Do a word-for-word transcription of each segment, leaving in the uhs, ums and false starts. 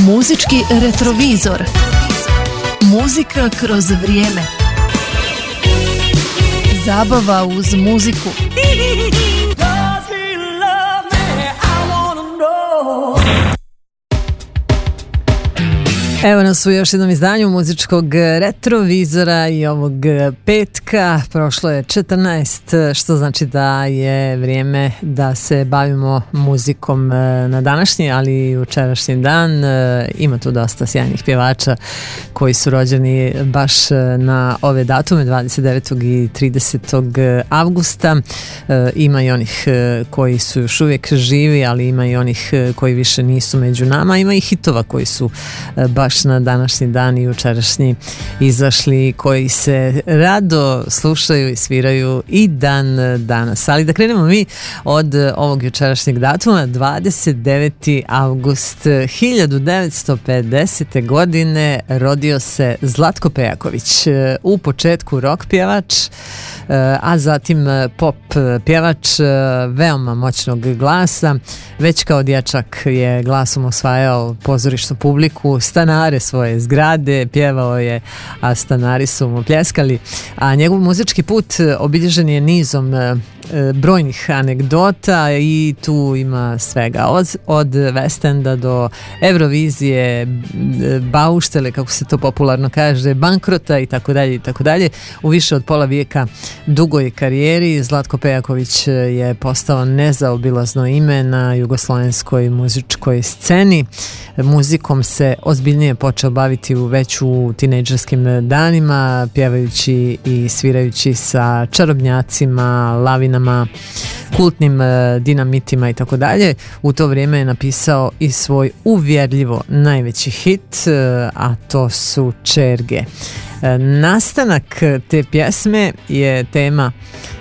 Muzički retrovizor. Muzika kroz vrijeme. Zabava uz muziku. Evo nas u još jednom izdanju muzičkog retrovizora i ovog petka. Prošlo je četrnaest, što znači da je vrijeme da se bavimo muzikom na današnji, ali i jučerašnji dan. Ima tu dosta sjajnih pjevača koji su rođeni baš na ove datume, dvadeset devetog i tridesetog avgusta. Ima i onih koji su još uvijek živi, ali ima i onih koji više nisu među nama. Ima i hitova koji su baš na današnji dan i jučerašnji izašli, koji se rado slušaju i sviraju i dan danas. Ali da krenemo mi od ovog jučerašnjeg datuma. Dvadeset deveti avgust hiljadu devetsto pedesete. godine rodio se Zlatko Pejaković, u početku rock pjevač, a zatim pop pjevač veoma moćnog glasa. Već kao dječak je glasom osvajao pozorišnu publiku, stanare svoje zgrade, pjevao je, a stanari su mu pljeskali. A njegov muzički put obilježen je nizom brojnih anegdota i tu ima svega od, od West Enda do Eurovizije, bauštele, kako se to popularno kaže, bankrota i tako dalje i tako dalje. U više od pola vijeka dugoj karijeri Zlatko Pejaković je postao nezaobilazno ime na jugoslovenskoj muzičkoj sceni. Muzikom se ozbiljnije počeo baviti u već u tinejdžerskim danima, pjevajući i svirajući sa čarobnjacima, lavinama, kultnim dinamitima i tako dalje. U to vrijeme je napisao i svoj uvjerljivo najveći hit, a to su Čerge. Nastanak te pjesme je tema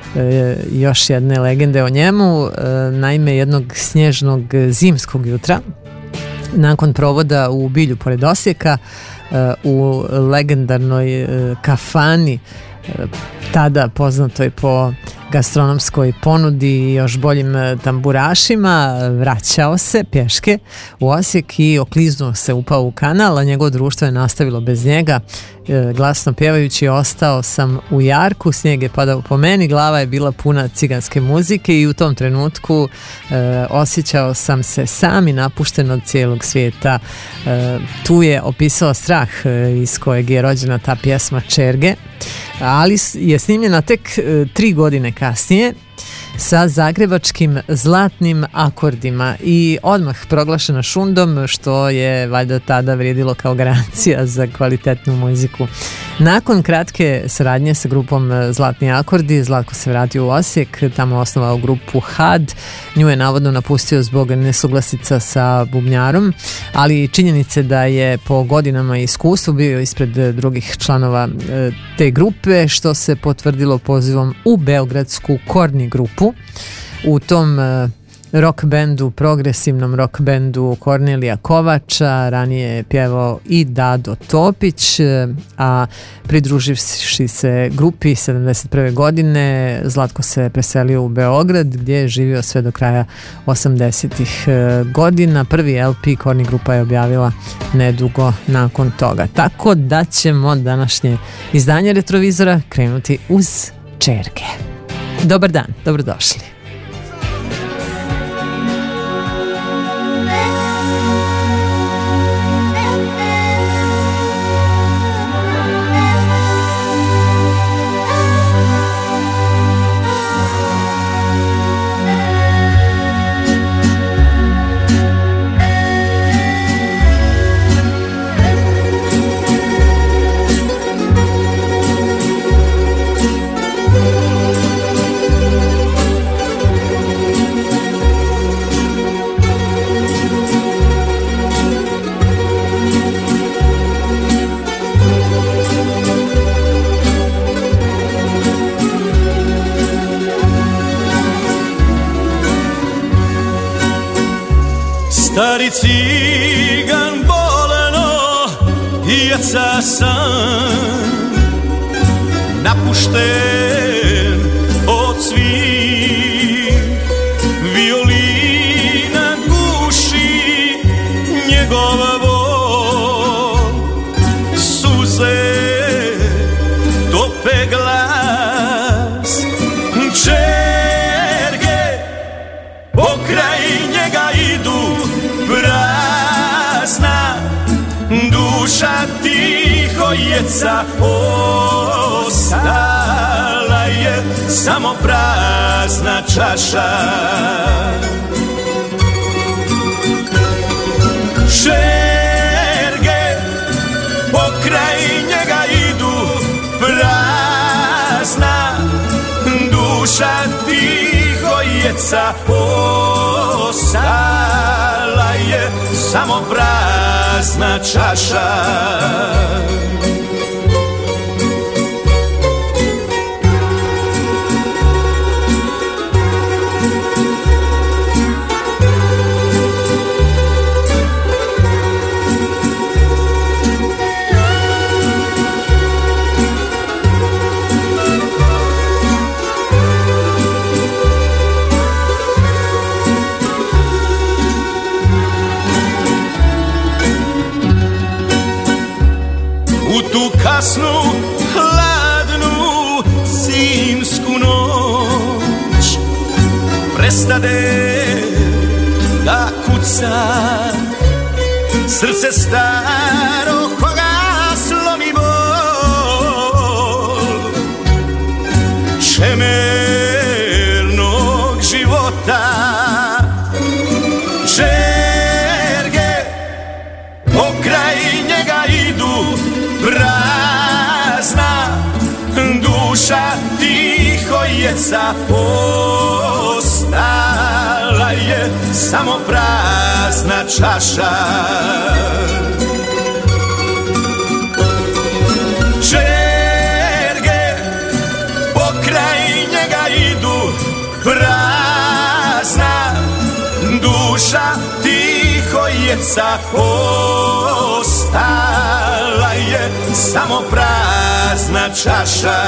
još jedne legende o njemu. Naime, jednog snježnog zimskog jutra, nakon provoda u Bilju pored Osijeka, u legendarnoj kafani, tada poznatoj po gastronomskoj ponudi i još boljim tamburašima, vraćao se pješke u Osijek i okliznuo se, upao u kanal, a njegovo društvo je nastavilo bez njega. Glasno pjevajući: ostao sam u jarku, snijeg je padao po meni, glava je bila puna ciganske muzike i u tom trenutku e, osjećao sam se sam i napušten od cijelog svijeta. E, tu je opisao strah e, iz kojeg je rođena ta pjesma Čerge, ali je snimljena tek e, tri godine kasnije sa zagrebačkim zlatnim akordima i odmah proglašena šundom, što je valjda tada vrijedilo kao garancija za kvalitetnu muziku. Nakon kratke saradnje sa grupom Zlatni akordi, Zlatko se vratio u Osijek, tamo osnovao grupu H A D. Nju je navodno napustio zbog nesuglasica sa bubnjarom, ali činjenice da je po godinama i iskustvu bio ispred drugih članova te grupe, što se potvrdilo pozivom u beogradsku Korni grupu. U tom rock bendu, progresivnom rock bendu Kornelija Kovača ranije je pjevao i Dado Topić, a pridruživši se grupi sedamdeset prve. godine Zlatko se preselio u Beograd, gdje je živio sve do kraja osamdesetih godina. Prvi L P Korni grupa je objavila nedugo nakon toga. Tako da ćemo današnje izdanje Retrovizora krenuti uz Čerge. Dobar dan, dobrodošli. Stari cigan boleno i jaca sam, napušten od svih violina guši njegova voz. pokraj njega idu prazna duša tiho jeca, ostala je samo prazna čaša. Šerge pokraj njega idu prazna duša tiho jeca, ostala je samo prazna čaša. Tu kasnu, hladnu, zimsku noć prestade da kuca srce staro koga slomi bol čemernog života. Šerge pokraj njega idu prazna duša tiho jeca, ostala je samo prazna čaša. Čerge pokraj njega idu prazna duša tiho jeca, ostala je samo prazna čaša.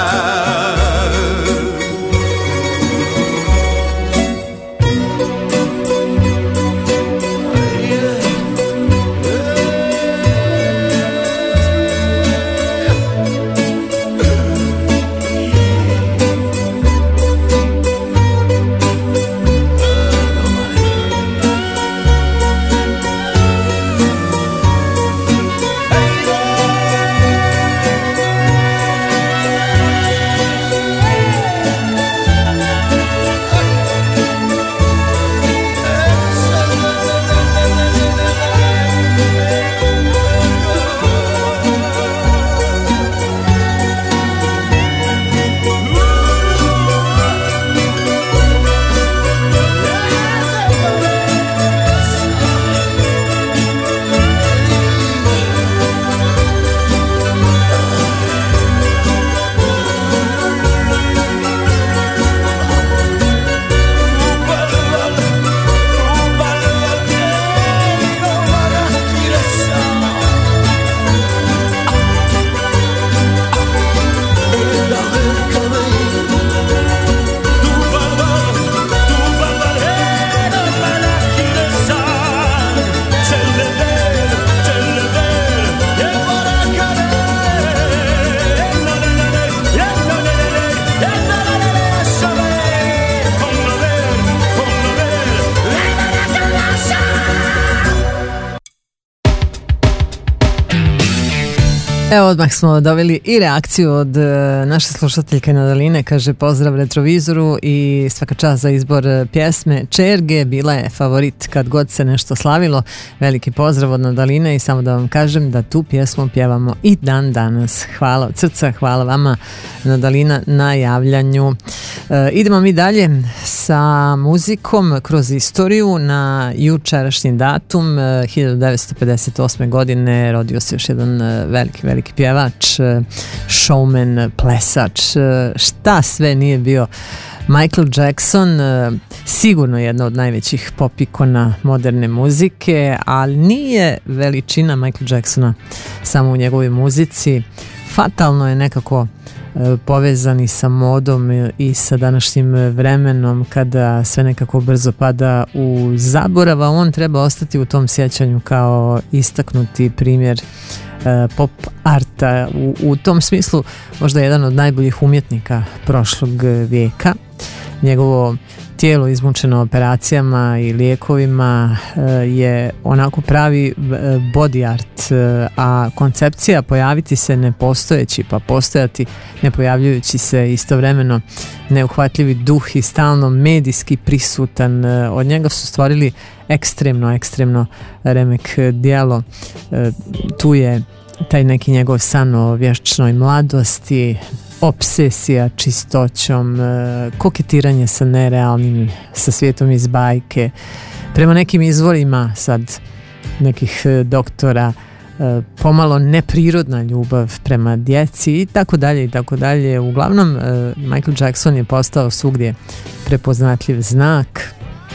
Evo, odmah smo dobili i reakciju od naše slušateljke Nadaline, kaže pozdrav Retrovizoru i svaka čast za izbor pjesme. Čerge bila je favorit kad god se nešto slavilo. Veliki pozdrav od Nadaline i samo da vam kažem da tu pjesmu pjevamo i dan danas. Hvala od srca, hvala vama Nadalina na javljanju. E, idemo mi dalje sa muzikom kroz istoriju. Na jučerašnji datum hiljadu devetsto pedeset osme godine rodio se još jedan veliki, veliki pjevač, showman, plesač, šta sve nije bio Michael Jackson, sigurno jedna od najvećih pop ikona moderne muzike, ali nije veličina Michael Jacksona samo u njegovoj muzici. Fatalno je nekako povezani sa modom i sa današnjim vremenom kada sve nekako brzo pada u zaborav, a on treba ostati u tom sjećanju kao istaknuti primjer pop arta. U, u tom smislu možda jedan od najboljih umjetnika prošlog vijeka. Njegovo tijelo izmučeno operacijama i lijekovima je onako pravi body art, a koncepcija pojaviti se nepostojeći pa postojati ne pojavljujući se istovremeno neuhvatljivi duh i stalno medijski prisutan, od njega su stvorili ekstremno, ekstremno remek djelo. Tu je taj neki njegov san o vječnoj mladosti, obsesija čistoćom, koketiranje sa nerealnim, sa svijetom iz bajke. Prema nekim izvorima sad nekih doktora, pomalo neprirodna ljubav prema djeci i tako dalje i tako dalje. Uglavnom, Michael Jackson je postao svugdje prepoznatljiv znak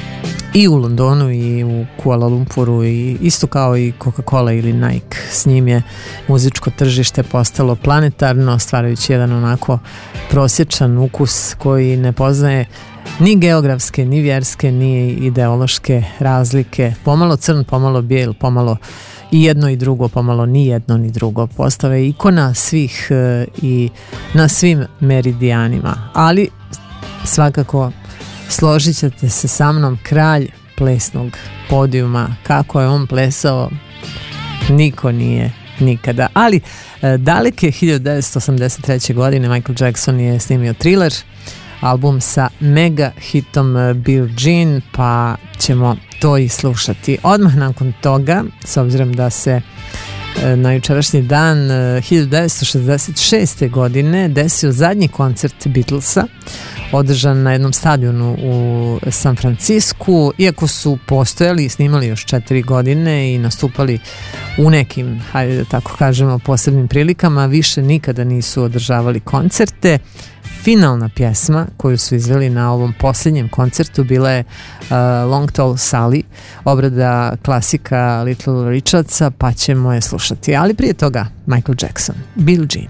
i u Londonu i u Kuala Lumpuru, i isto kao i Coca-Cola ili Nike. S njim je muzičko tržište postalo planetarno, stvarajući jedan onako prosječan ukus koji ne poznaje ni geografske, ni vjerske, ni ideološke razlike. Pomalo crn, pomalo bijel, pomalo i jedno i drugo, pomalo ni jedno ni drugo. Postave ikona svih i na svim meridijanima. Ali svakako složit ćete se sa mnom, kralj plesnog podijuma, kako je on plesao, niko nije nikada. Ali daleke hiljadu devetsto osamdeset treće. godine Michael Jackson je snimio Thriller, album sa mega hitom Billie Jean, pa ćemo to i slušati. Odmah nakon toga, s obzirom da se na jučerašnji dan hiljadu devetsto šezdeset šeste. godine desio zadnji koncert Beatlesa, održan na jednom stadionu u San Francisku. Iako su postojali i snimali još četiri godine i nastupali u nekim, hajde da tako kažemo, posebnim prilikama, više nikada nisu održavali koncerte. Finalna pjesma koju su izveli na ovom posljednjem koncertu bila je uh, Long Tall Sally, obrada klasika Little Richardsa, pa ćemo je slušati. Ali prije toga Michael Jackson, Billie Jean.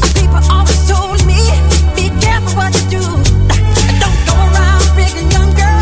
Young girl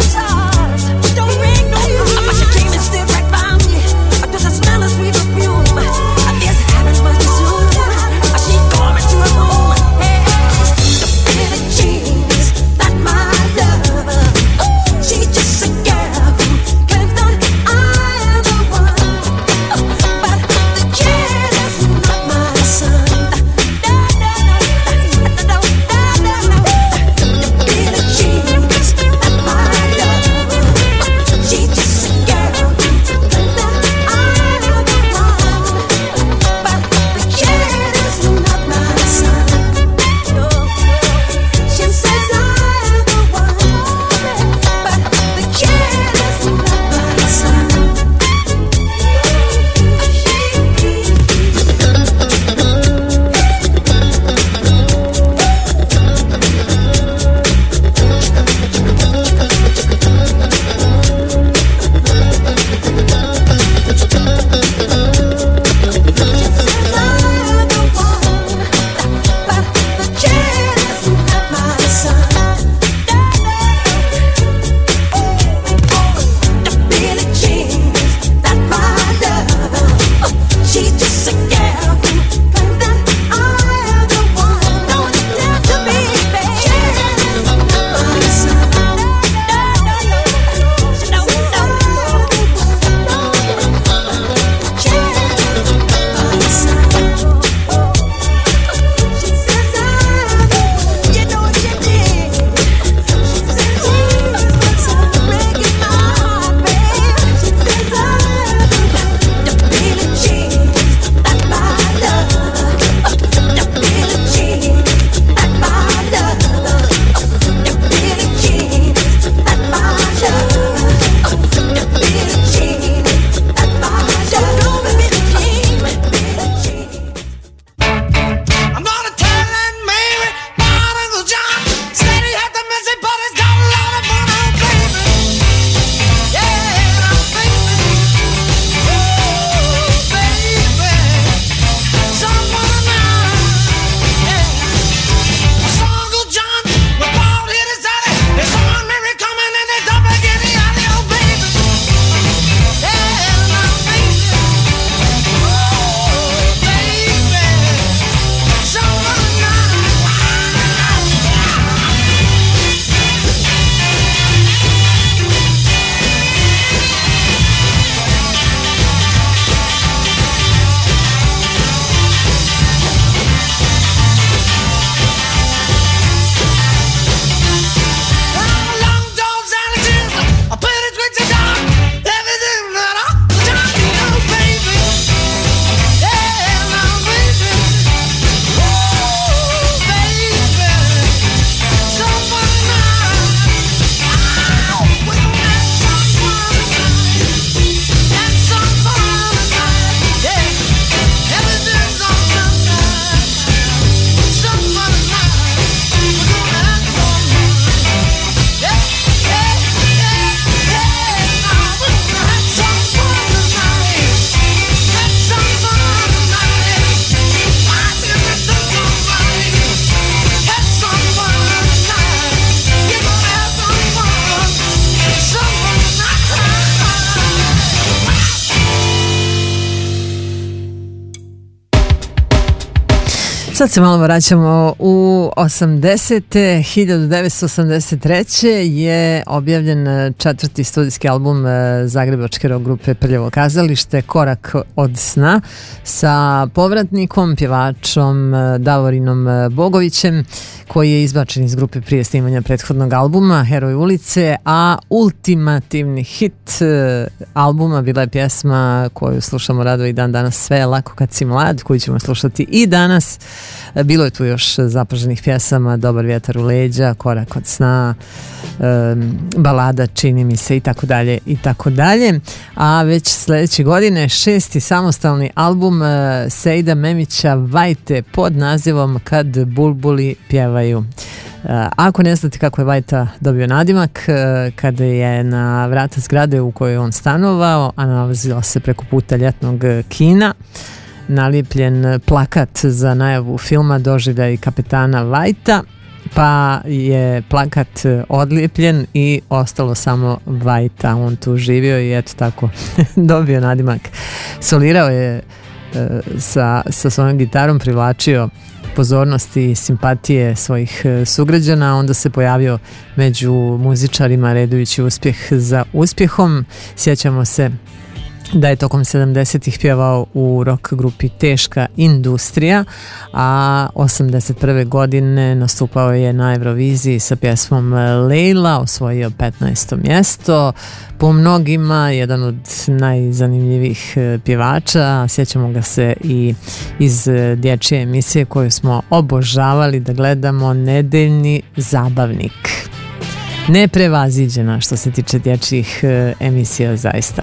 Sad se malo vraćamo u osamdesete. hiljadu devetsto osamdeset treće. je objavljen četvrti studijski album zagrebačke rock grupe Prljavo kazalište, Korak od sna, sa povratnikom, pjevačom Davorinom Bogovićem, koji je izbačen iz grupe prije snimanja prethodnog albuma Heroj ulice, a ultimativni hit albuma bila je pjesma koju slušamo rado i dan danas, Sve je lako kad si mlad, koju ćemo slušati i danas. Bilo je tu još zapaženih pjesama, Dobar vjetar u leđa, Korak od sna, um, balada Čini mi se i tako dalje i tako dalje. A već sljedeće godine šesti samostalni album uh, Sejda Memića Vajte pod nazivom Kad bulbuli pjevaju. Uh, ako ne znate kako je Vajta dobio nadimak, uh, kada je na vrata zgrade u kojoj on stanovao, a nalazila se preko puta ljetnog kina, nalijepljen plakat za najavu filma Doživljaj kapetana Vajta, pa je plakat odlijepljen i ostalo samo Vajta. On tu živio i eto tako dobio nadimak. Solirao je e, sa, sa svojom gitarom, privlačio pozornosti i simpatije svojih sugrađana, onda se pojavio među muzičarima redujući uspjeh za uspjehom. Sjećamo se da je tokom sedamdesetih pjevao u rock grupi Teška industrija, a osamdeset prve godine nastupao je na Euroviziji sa pjesmom Lejla, osvojio petnaesto mjesto. Po mnogima jedan od najzanimljivijih pjevača, sjećamo ga se i iz dječje emisije koju smo obožavali da gledamo, Nedeljni zabavnik. Neprevaziđena što se tiče dječjih emisija zaista.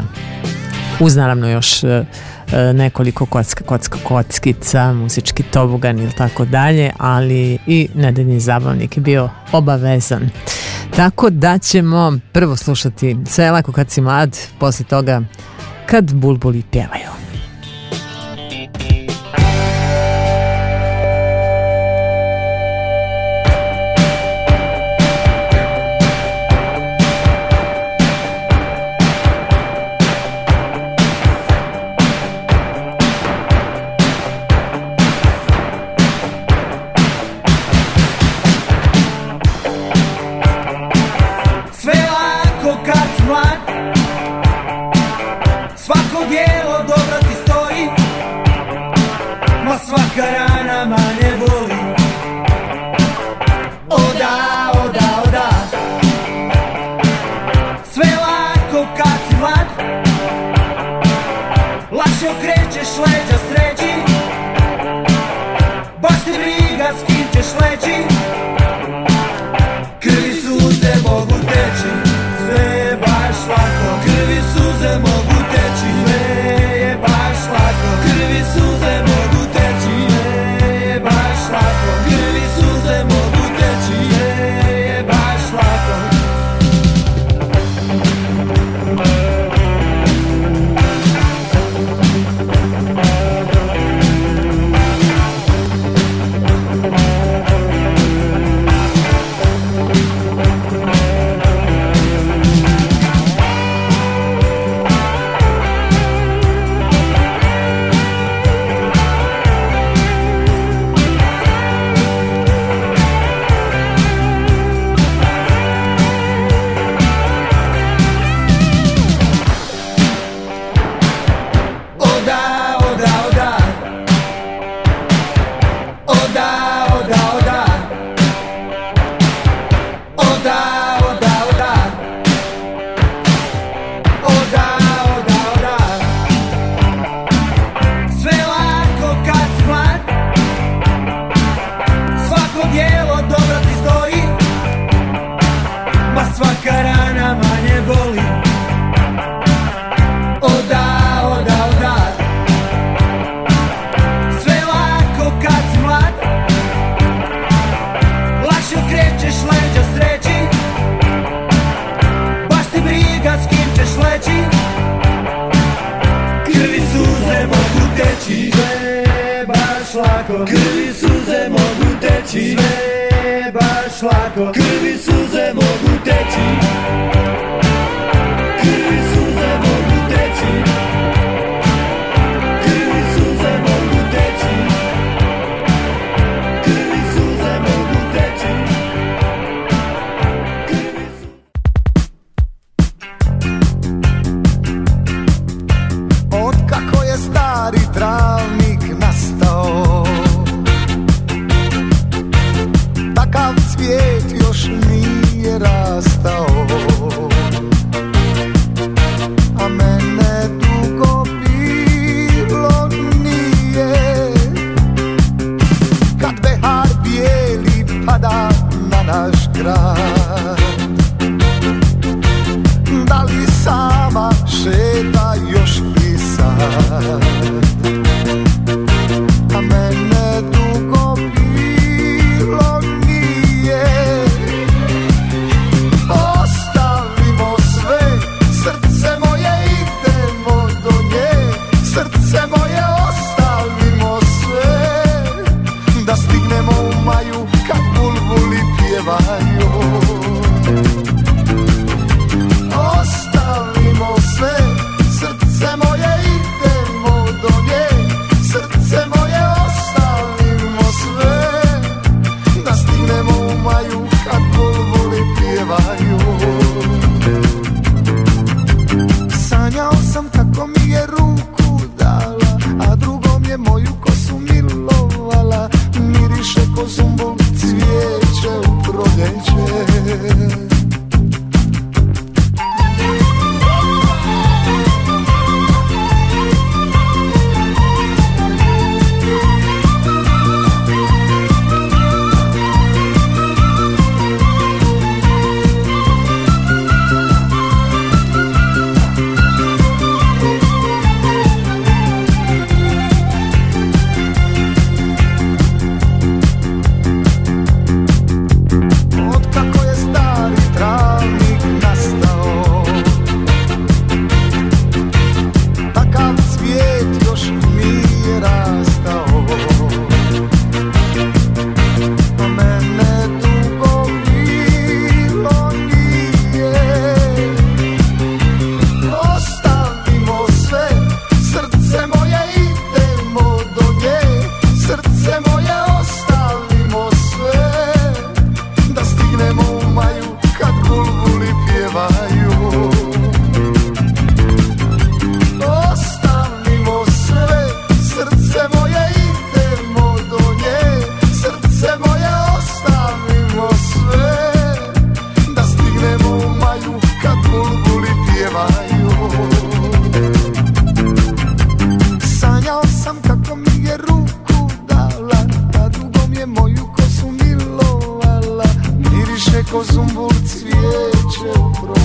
Uz naravno još e, nekoliko kocka, kocka, kockica, muzički tobogan ili tako dalje, ali i Nedeljni zabavnik je bio obavezan. Tako da ćemo prvo slušati Sve je lako kad si mlad, poslije toga Kad bulbuli pjevaju.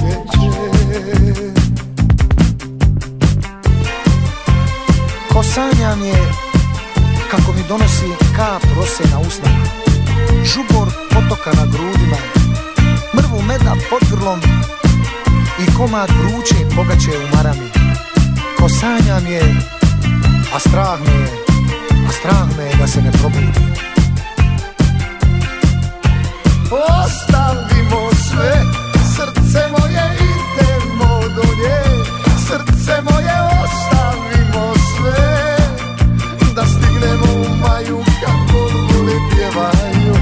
proljeće. Ko sanjam je kako mi donosi kap rose na usnama, žubor potoka na grudima, mrvu meda pod grlom i komad vruće pogače u marami. Ko sanjam je, a strah me je, a strah me je da se ne probudim. Ostavimo sve, srce moje, idemo do nje, srce moje, ostavimo sve, da stignemo u maju kako voli pjevaju.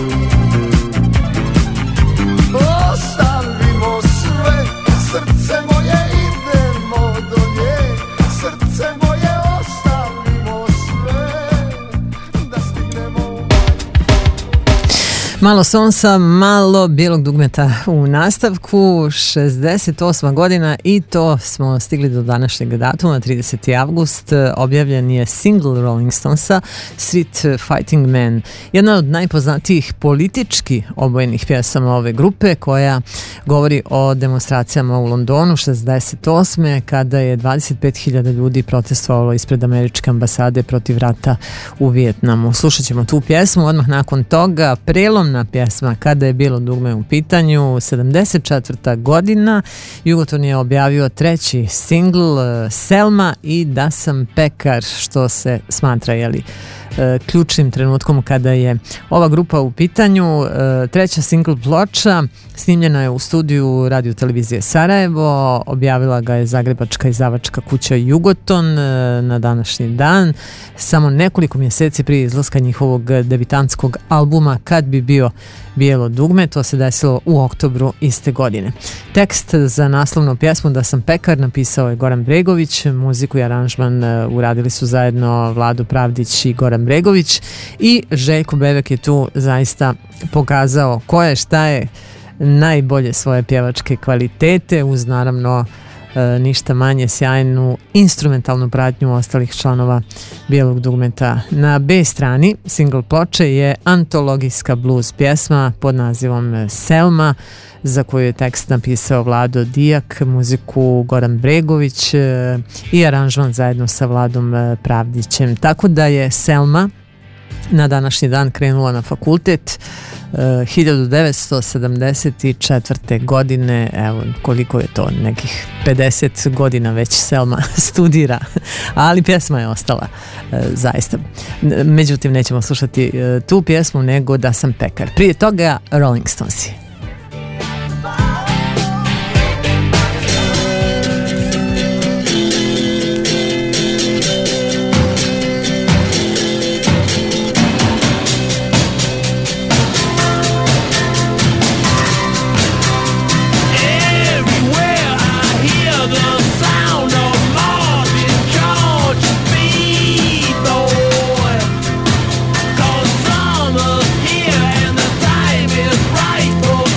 Ostavimo sve, srce moje, idemo do nje, srce moje, ostavimo sve, da stignemo u maju. Malo sonsa, malo bijelog dugmeta u nastavku, šezdeset osma godina i to smo stigli do današnjeg datuma, trideseti avgust, objavljen je single Rolling Stonesa, Street Fighting Man, jedna od najpoznatijih politički obojenih pjesama ove grupe koja govori o demonstracijama u Londonu šezdeset osme kada je dvadeset pet hiljada ljudi protestovalo ispred američke ambasade protiv rata u Vijetnamu. Slušat ćemo tu pjesmu, odmah nakon toga prelomna pjesma Kada je bilo dugme u pitanju, sedamdeset četvrta godina, Jugoton je objavio treći singl Selma i Da sam pekar, što se smatra, jeli, ključnim trenutkom kada je ova grupa u pitanju. Treća single ploča snimljena je u studiju Radio televizije Sarajevo, objavila ga je zagrebačka izdavačka kuća Jugoton na današnji dan, samo nekoliko mjeseci prije izlaska njihovog debitantskog albuma Kad bi bio bijelo dugme, to se desilo u oktobru iste godine. Tekst za naslovnu pjesmu Da sam pekar napisao je Goran Bregović, muziku i aranžman uradili su zajedno Vlado Pravdić i Goran Bregović i Željko Bevek je tu zaista pokazao ko je, šta je, najbolje svoje pjevačke kvalitete uz naravno e, ništa manje sjajnu instrumentalnu pratnju ostalih članova Bijelog dugmeta. Na B strani single ploče je antologijska blues pjesma pod nazivom Selma, za koju je tekst napisao Vlado Dijak, muziku Goran Bregović e, i aranžman zajedno sa Vladom Pravdićem. Tako da je Selma na današnji dan krenula na fakultet uh, hiljadu devetsto sedamdeset četvrte. godine, evo koliko je to, nekih pedeset godina već Selma studira, ali pjesma je ostala uh, zaista. Međutim, nećemo slušati uh, tu pjesmu, nego Da sam pekar. Prije toga Rolling Stonesi. Summer's here and the time is right for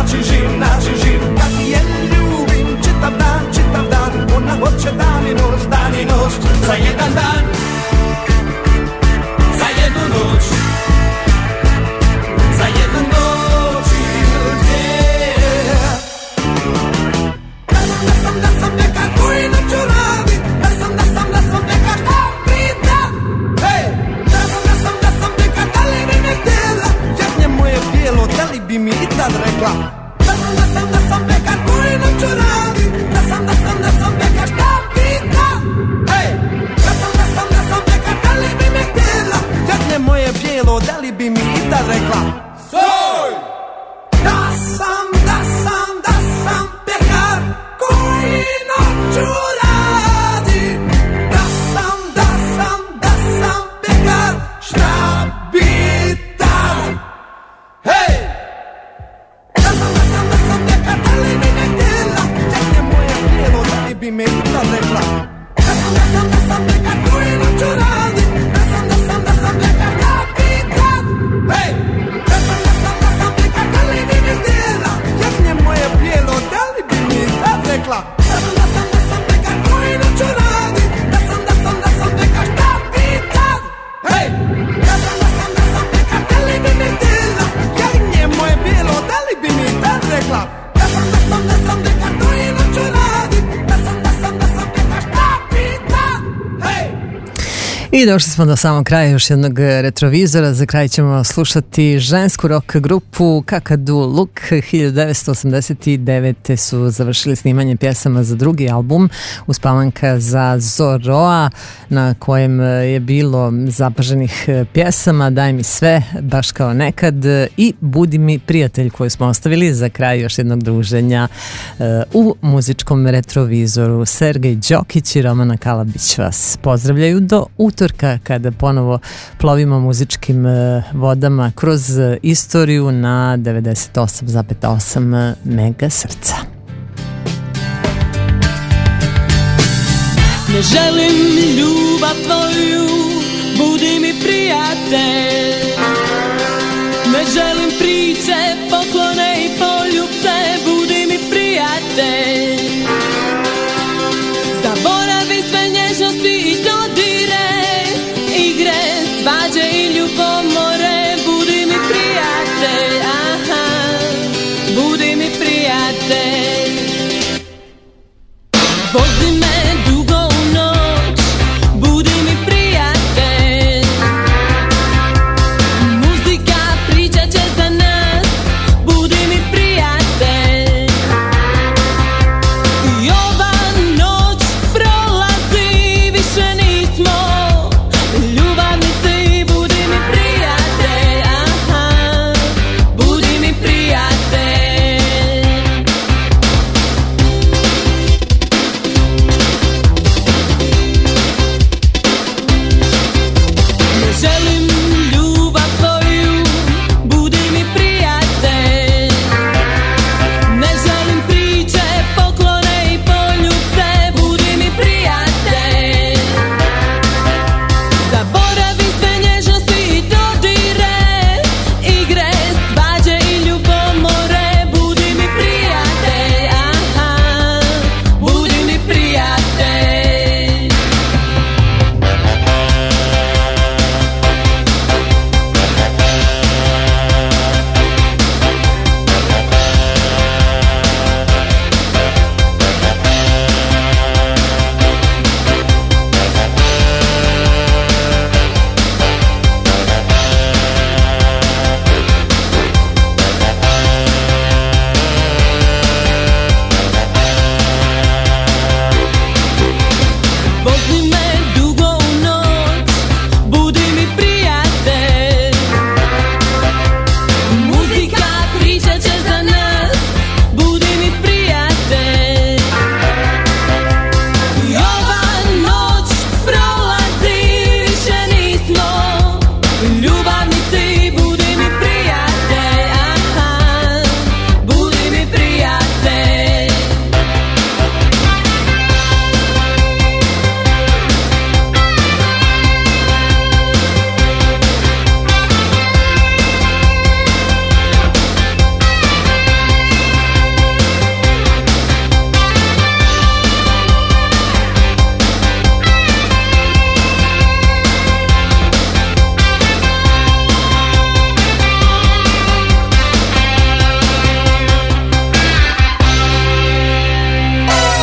način živ, način živ. Kad je ljubim čitav dan, čitav dan, ona hoće dan i noć, dan i noć. Za jedan dan, za jednu noć, za jednu noć ili dvije. Da sam, da sam, da sam pekar koji noću radi, da sam, da sam, da sam pekar da pita. Hej, da sam, da sam, da sam pekar, da li bi me htjela? Jagnje moje bijelo, da li bi mi i tad rekla? Da sam, da sam, da sam pekar koji noću radi, da sam, da sam, da sam pekar da pita. Hej, da sam, da sam, da sam pekar, da li bi me htjela? Jagnje moje bijelo, da li bi mi i tad rekla? Stoj! Da sam, da sam, da sam pekar koji noću radi. Da sam, da sam, da sam pekar šta pitam. Hej! Da sam, da sam, da sam pekar, da li bi me htjela? Jagnje moje bijelo, da li bi me i tad rekla? Da sam, da sam, da sam pekar koji noću radi. Da sam, da sam, da sam pekar da pitam. Hej! Da sam, da sam, da sam pekar, da li bi me htjela? Jagnje moje bijelo, da li bi mi i tad rekla? Da sam, da sam, da sam pekar koji noću radi. Da sam, da sam, da sam pekar da pitam. Hej! Da sam, da sam, da sam pekar, da li bi me htjela? Jagnje moje bijelo, da li bi mi i tad rekla? Da sam, da sam, da sam pekar koji noću radi. Da sam, da sam, da sam pekar da pitam. Hej! I došli smo do samog kraja još jednog retrovizora. Za kraj ćemo slušati žensku rock grupu Kakadu Look. hiljadu devetsto osamdeset devete su završili snimanje pjesama za drugi album Uspavanka za Zoroa, na kojem je bilo zapaženih pjesama Daj mi sve, Baš kao nekad i Budi mi prijatelj, koju smo ostavili za kraj još jednog druženja u muzičkom retrovizoru. Sergej Đokić i Romana Kalabić vas pozdravljaju do utorka, kada ponovo plovimo muzičkim vodama kroz istoriju na devedeset osam zarez osam mega srca. Ne želim ljubav tvoju, budi mi prijatelj. Ne želim priče, poklone i poljubce, budi mi prijatelj. Zaboravi sve nježnosti i dodire, igre, svađe i ljubomore, budi mi prijatelj, aha, budi mi prijatelj. Vozi me dugo u noć, budi mi prijatelj. Muzika pričat će za nas, budi mi prijatelj. I ova noć prolazi, više nismo ljubavnici, budi mi prijatelj, aha, budi mi prijatelj.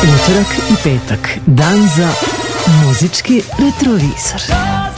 Utorak i petak, dan za muzički retrovizor.